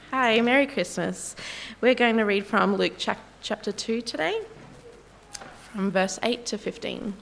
Hi, Merry Christmas. We're going to read from Luke chapter 2 today, from verse 8 to 15.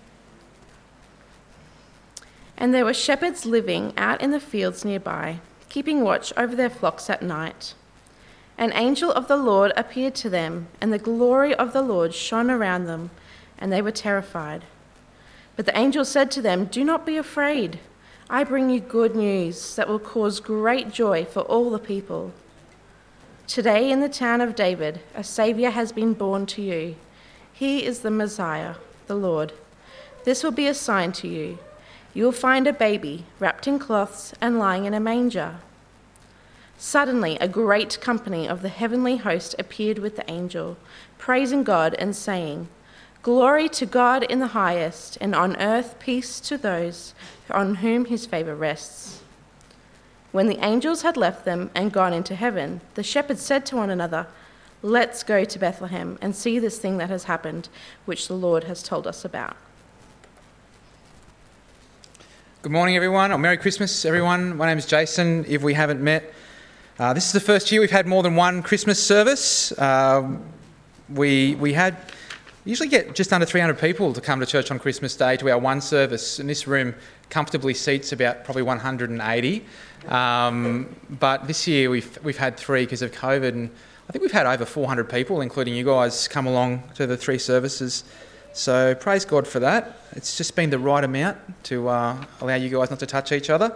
And there were shepherds living out in the fields nearby, keeping watch over their flocks at night. An angel of the Lord appeared to them, and the glory of the Lord shone around them, and they were terrified. But the angel said to them, "Do not be afraid. I bring you good news that will cause great joy for all the people. Today in the town of David, a Saviour has been born to you. He is the Messiah, the Lord. This will be a sign to you. You will find a baby wrapped in cloths and lying in a manger." Suddenly, a great company of the heavenly host appeared with the angel, praising God and saying, "Glory to God in the highest, and on earth peace to those on whom his favour rests." When the angels had left them and gone into heaven, the shepherds said to one another, "Let's go to Bethlehem and see this thing that has happened, which the Lord has told us about." Good morning, everyone, or Merry Christmas, everyone. My name is Jason. If we haven't met, this is the first year we've had more than one Christmas service. We usually get just under 300 people to come to church on Christmas Day to our one service, and this room comfortably seats about probably 180. But this year we've had three because of COVID, and I think we've had over 400 people, including you guys, come along to the three services. So praise God for that. It's just been the right amount to allow you guys not to touch each other.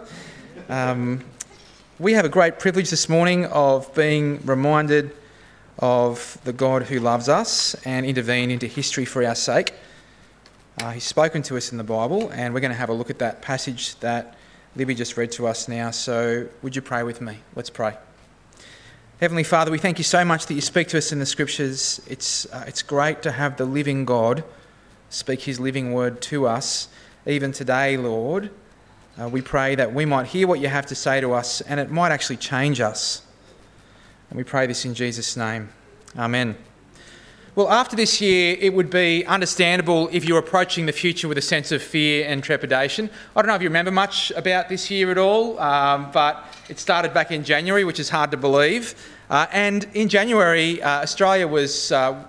We have a great privilege this morning of being reminded of the God who loves us and intervened into history for our sake. He's spoken to us in the Bible, and we're going to have a look at that passage that Libby just read to us now. So would you pray with me? Let's pray. Heavenly Father, we thank you so much that you speak to us in the Scriptures. It's great to have the living God speak his living word to us. Even today, Lord, we pray that we might hear what you have to say to us, and it might actually change us. And we pray this in Jesus' name. Amen. Well, after this year, it would be understandable if you're approaching the future with a sense of fear and trepidation. I don't know if you remember much about this year at all, but it started back in January, which is hard to believe. And in January, Australia was... Iron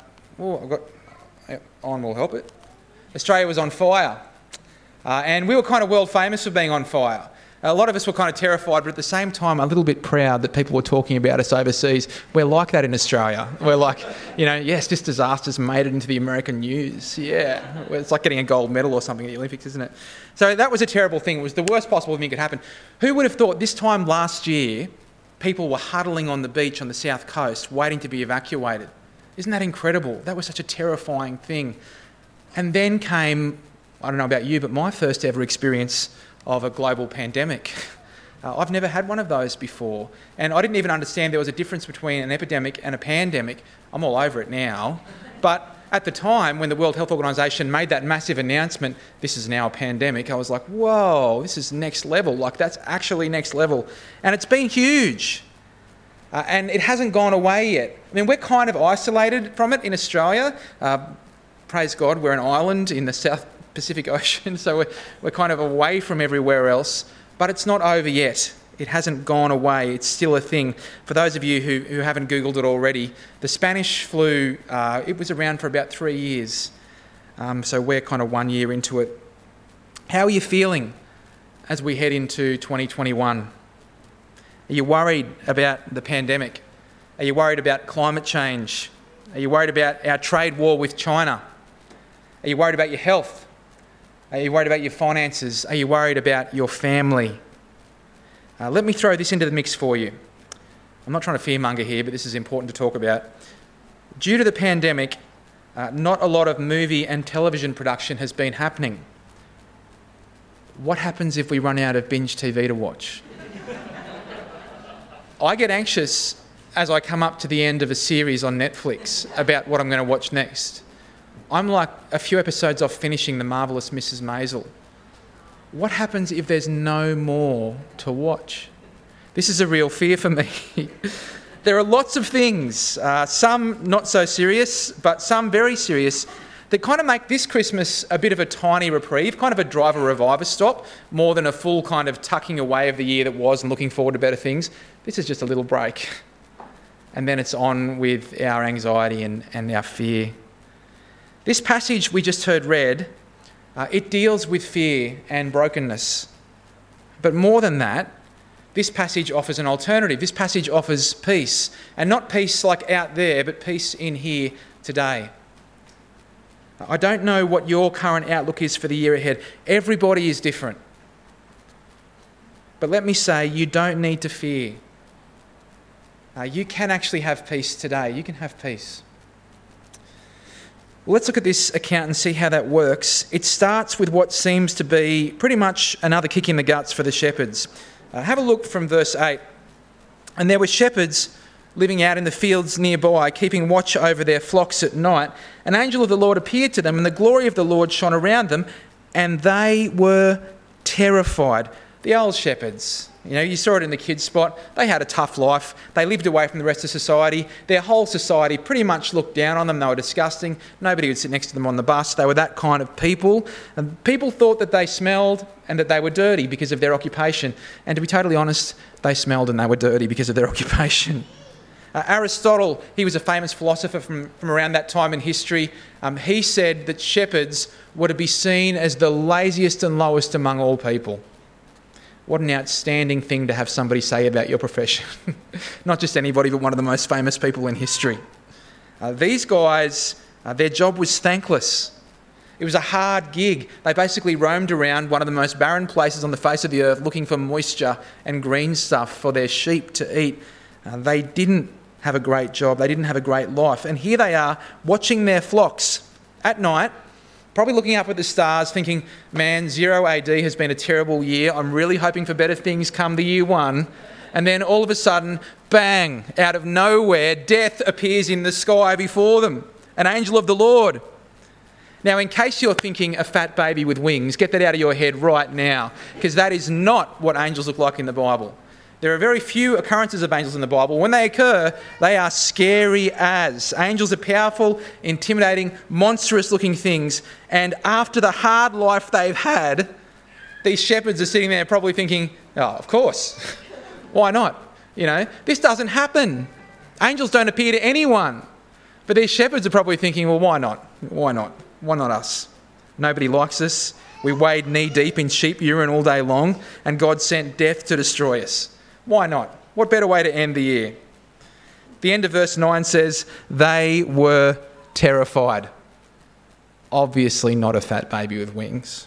will help it. Australia was on fire. And we were kind of world famous for being on fire. A lot of us were kind of terrified, but at the same time, a little bit proud that people were talking about us overseas. We're like that in Australia. We're like, yes, this disaster's made it into the American news. Yeah, it's like getting a gold medal or something at the Olympics, isn't it? So that was a terrible thing. It was the worst possible thing that could happen. Who would have thought this time last year, people were huddling on the beach on the south coast, waiting to be evacuated? Isn't that incredible? That was such a terrifying thing. And then came, I don't know about you, but my first ever experience of a global pandemic. I've never had one of those before. And I didn't even understand there was a difference between an epidemic and a pandemic. I'm all over it now. But at the time, when the World Health Organization made that massive announcement, this is now a pandemic, I was like, whoa, this is next level. Like, that's actually next level. And it's been huge. And it hasn't gone away yet. I mean, we're kind of isolated from it in Australia. Praise God, we're an island in the South Pacific Ocean, so we're kind of away from everywhere else, but it's not over yet. It hasn't gone away. It's still a thing. For those of you who haven't Googled it already, the Spanish flu, it was around for about 3 years, so we're kind of 1 year into it. How are you feeling as we head into 2021? Are you worried about the pandemic? Are you worried about climate change? Are you worried about our trade war with China? Are you worried about your health? Are you worried about your finances? Are you worried about your family? Let me throw this into the mix for you. I'm not trying to fearmonger here, but this is important to talk about. Due to the pandemic, not a lot of movie and television production has been happening. What happens if we run out of binge TV to watch? I get anxious as I come up to the end of a series on Netflix about what I'm going to watch next. I'm like a few episodes off finishing The Marvellous Mrs. Maisel. What happens if there's no more to watch? This is a real fear for me. There are lots of things, some not so serious, but some very serious, that kind of make this Christmas a bit of a tiny reprieve, kind of a driver reviver stop, more than a full kind of tucking away of the year that was and looking forward to better things. This is just a little break. and then it's on with our anxiety and our fear. This passage we just heard read, it deals with fear and brokenness. But more than that, this passage offers an alternative. This passage offers peace, and not peace like out there, but peace in here today. I don't know what your current outlook is for the year ahead. Everybody is different. But let me say, you don't need to fear. You can actually have peace today. You can have peace. Well, let's look at this account and see how that works. It starts with what seems to be pretty much another kick in the guts for the shepherds. Have a look from verse 8. And there were shepherds living out in the fields nearby, keeping watch over their flocks at night. An angel of the Lord appeared to them, and the glory of the Lord shone around them, and they were terrified. The old shepherds, you saw it in the kids' spot. They had a tough life. They lived away from the rest of society. Their whole society pretty much looked down on them. They were disgusting. Nobody would sit next to them on the bus. They were that kind of people. And people thought that they smelled and that they were dirty because of their occupation. And to be totally honest, they smelled and they were dirty because of their occupation. Aristotle, he was a famous philosopher from around that time in history. He said that shepherds were to be seen as the laziest and lowest among all people. What an outstanding thing to have somebody say about your profession. Not just anybody, but one of the most famous people in history. These guys, their job was thankless. It was a hard gig. They basically roamed around one of the most barren places on the face of the earth looking for moisture and green stuff for their sheep to eat. They didn't have a great job. They didn't have a great life. And here they are watching their flocks at night, probably looking up at the stars thinking, man, 0 AD has been a terrible year. I'm really hoping for better things come the year 1. And then all of a sudden, bang, out of nowhere, death appears in the sky before them. An angel of the Lord. Now, in case you're thinking a fat baby with wings, get that out of your head right now, because that is not what angels look like in the Bible. There are very few occurrences of angels in the Bible. When they occur, they are scary as. Angels are powerful, intimidating, monstrous-looking things. And after the hard life they've had, these shepherds are sitting there probably thinking, oh, of course. Why not? This doesn't happen. Angels don't appear to anyone. But these shepherds are probably thinking, well, why not? Why not? Why not us? Nobody likes us. We wade knee-deep in sheep urine all day long, and God sent death to destroy us. Why not? What better way to end the year? The end of verse 9 says, they were terrified. Obviously not a fat baby with wings.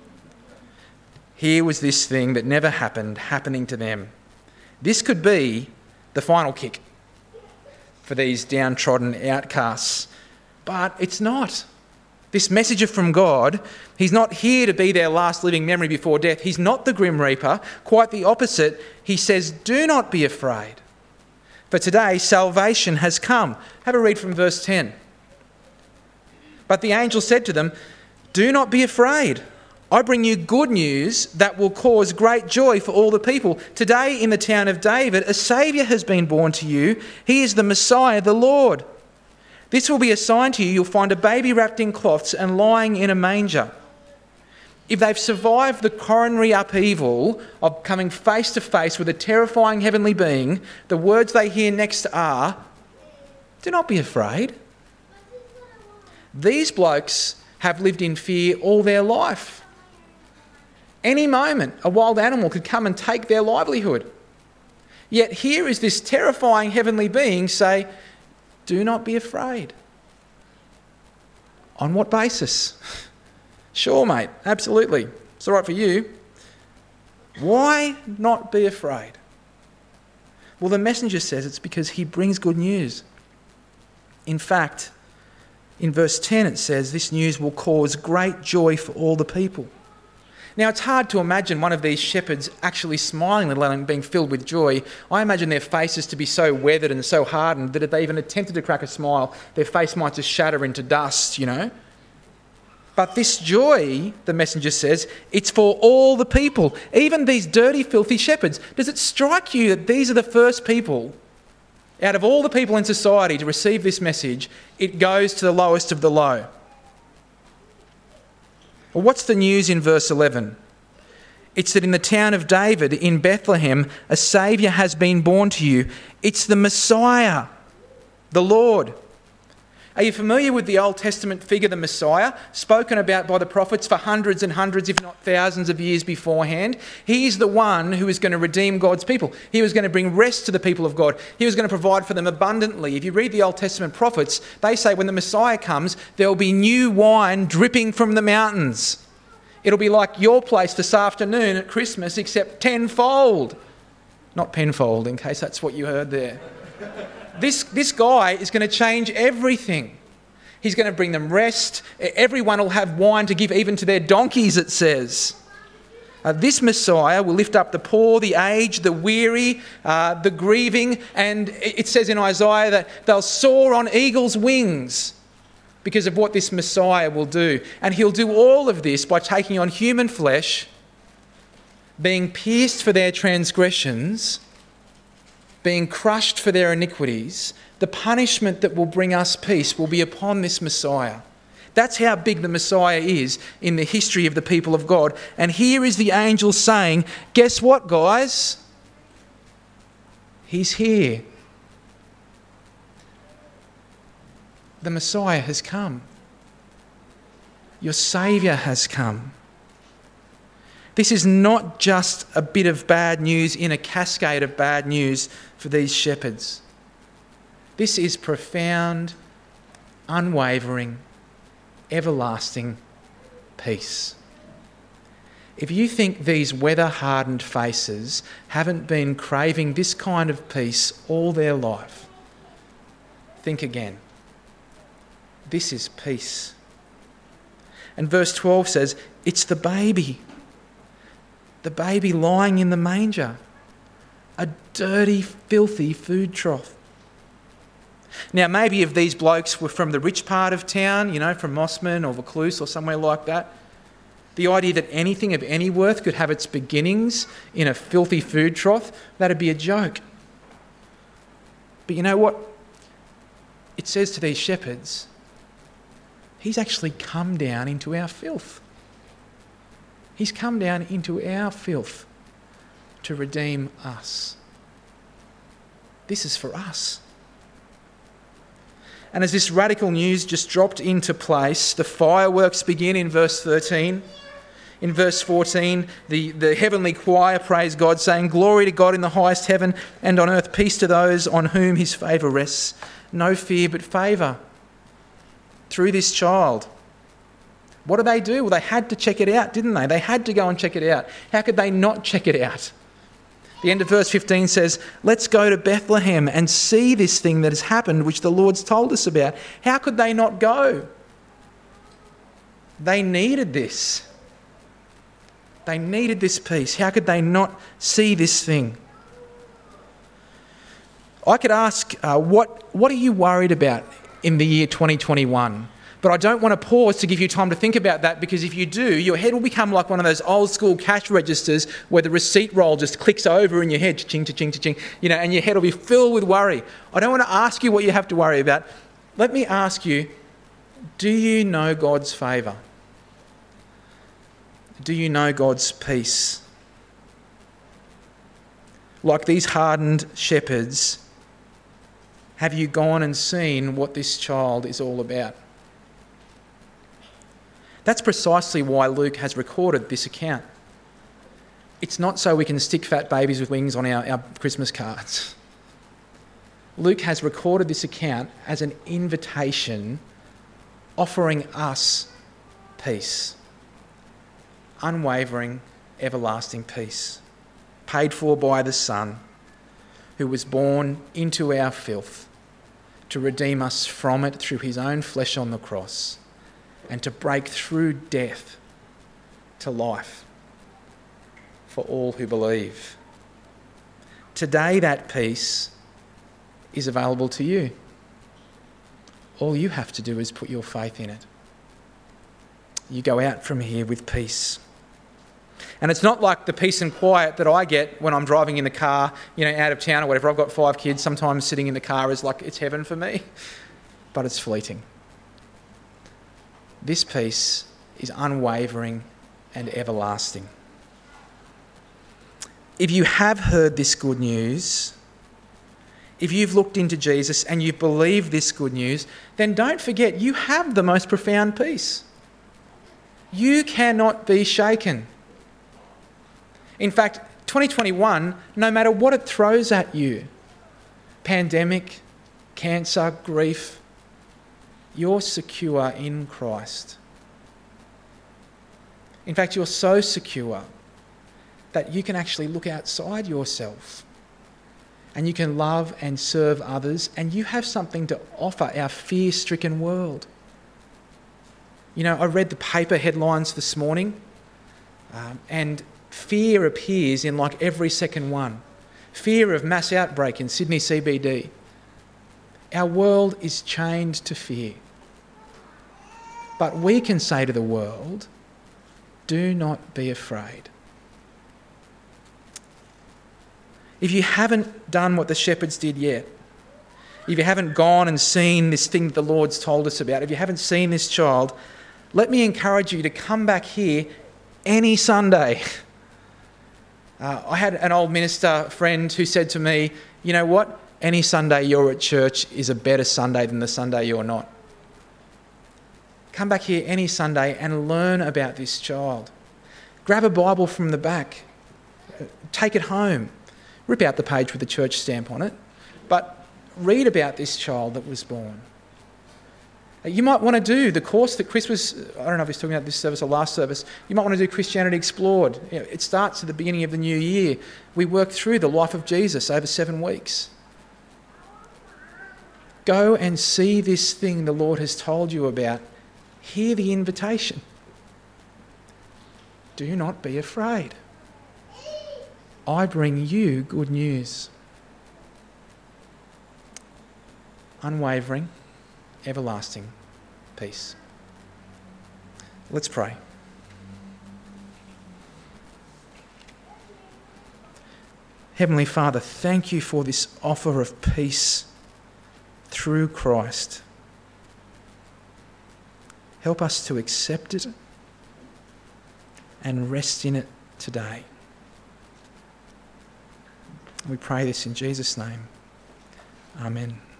Here was this thing that never happened happening to them. This could be the final kick for these downtrodden outcasts. But it's not. This messenger from God, he's not here to be their last living memory before death. He's not the Grim Reaper. Quite the opposite. He says, do not be afraid. For today, salvation has come. Have a read from verse 10. But the angel said to them, do not be afraid. I bring you good news that will cause great joy for all the people. Today in the town of David, a Saviour has been born to you. He is the Messiah, the Lord. This will be a sign to you. You'll find a baby wrapped in cloths and lying in a manger. If they've survived the coronary upheaval of coming face to face with a terrifying heavenly being, the words they hear next are, do not be afraid. These blokes have lived in fear all their life. Any moment, a wild animal could come and take their livelihood. Yet here is this terrifying heavenly being say, do not be afraid. On what basis? Sure, mate, absolutely. It's all right for you. Why not be afraid? Well, the messenger says it's because he brings good news. In fact, in verse 10 it says this news will cause great joy for all the people. Now, it's hard to imagine one of these shepherds actually smiling, let alone being filled with joy. I imagine their faces to be so weathered and so hardened that if they even attempted to crack a smile, their face might just shatter into dust, But this joy, the messenger says, it's for all the people, even these dirty, filthy shepherds. Does it strike you that these are the first people, out of all the people in society, to receive this message? It goes to the lowest of the low. Well, what's the news in verse 11? It's that in the town of David, in Bethlehem, a Saviour has been born to you. It's the Messiah, the Lord. Are you familiar with the Old Testament figure, the Messiah, spoken about by the prophets for hundreds and hundreds, if not thousands of years beforehand? He is the one who is going to redeem God's people. He was going to bring rest to the people of God. He was going to provide for them abundantly. If you read the Old Testament prophets, they say when the Messiah comes, there will be new wine dripping from the mountains. It'll be like your place this afternoon at Christmas, except tenfold. Not penfold, in case that's what you heard there. This guy is going to change everything. He's going to bring them rest. Everyone will have wine to give even to their donkeys, it says. This Messiah will lift up the poor, the aged, the weary, the grieving. And it says in Isaiah that they'll soar on eagle's wings because of what this Messiah will do. And he'll do all of this by taking on human flesh, being pierced for their transgressions, being crushed for their iniquities. The punishment that will bring us peace will be upon this Messiah. That's how big the Messiah is in the history of the people of God. And here is the angel saying, guess what, guys? He's here. The Messiah has come. Your Saviour has come. This is not just a bit of bad news in a cascade of bad news for these shepherds. This is profound, unwavering, everlasting peace. If you think these weather-hardened faces haven't been craving this kind of peace all their life, think again. This is peace. And verse 12 says, it's the baby lying in the manger, a dirty, filthy food trough. Now, maybe if these blokes were from the rich part of town, from Mossman or Vaucluse or somewhere like that, the idea that anything of any worth could have its beginnings in a filthy food trough, that'd be a joke. But you know what? It says to these shepherds, he's actually come down into our filth. He's come down into our filth to redeem us. This is for us. And as this radical news just dropped into place, the fireworks begin in verse 13. In verse 14, the heavenly choir praise God, saying, "Glory to God in the highest heaven, and on earth peace to those on whom his favour rests." No fear but favour through this child. What do they do? Well, they had to check it out, didn't they? They had to go and check it out. How could they not check it out? The end of verse 15 says, let's go to Bethlehem and see this thing that has happened, which the Lord's told us about. How could they not go? They needed this. They needed this peace. How could they not see this thing? I could ask, what are you worried about in the year 2021? But I don't want to pause to give you time to think about that, because if you do, your head will become like one of those old school cash registers where the receipt roll just clicks over in your head, cha-ching, cha-ching, cha-ching, and your head will be filled with worry. I don't want to ask you what you have to worry about. Let me ask you, do you know God's favour? Do you know God's peace? Like these hardened shepherds, have you gone and seen what this child is all about? That's precisely why Luke has recorded this account. It's not so we can stick fat babies with wings on our Christmas cards. Luke has recorded this account as an invitation offering us peace. Unwavering, everlasting peace. Paid for by the Son, who was born into our filth to redeem us from it through his own flesh on the cross, and to break through death to life for all who believe. Today that peace is available to you. All you have to do is put your faith in it. You go out from here with peace. And it's not like the peace and quiet that I get when I'm driving in the car, out of town or whatever. I've got 5 kids. Sometimes sitting in the car is like it's heaven for me, but it's fleeting. This peace is unwavering and everlasting. if you have heard this good news, if you've looked into Jesus and you believe this good news, then don't forget you have the most profound peace. You cannot be shaken. In fact, 2021, no matter what it throws at you, pandemic, cancer, grief, you're secure in Christ. In fact, you're so secure that you can actually look outside yourself and you can love and serve others, and you have something to offer our fear-stricken world. You know, I read the paper headlines this morning, and fear appears in like every second one. Fear of mass outbreak in Sydney CBD. Our world is chained to fear. But we can say to the world, do not be afraid. If you haven't done what the shepherds did yet, if you haven't gone and seen this thing that the Lord's told us about, if you haven't seen this child, let me encourage you to come back here any Sunday. I had an old minister friend who said to me, you know what? Any Sunday you're at church is a better Sunday than the Sunday you're not. Come back here any Sunday and learn about this child. Grab a Bible from the back. Take it home. Rip out the page with the church stamp on it. But read about this child that was born. You might want to do the course that Chris was, I don't know if he's talking about this service or last service, you might want to do Christianity Explored. You know, it starts at the beginning of the new year. We work through the life of Jesus over 7 weeks. Go and see this thing the Lord has told you about. Hear the invitation. Do not be afraid. I bring you good news. Unwavering, everlasting peace. Let's pray. Heavenly Father, thank you for this offer of peace through Christ. Help us to accept it and rest in it today. We pray this in Jesus' name. Amen.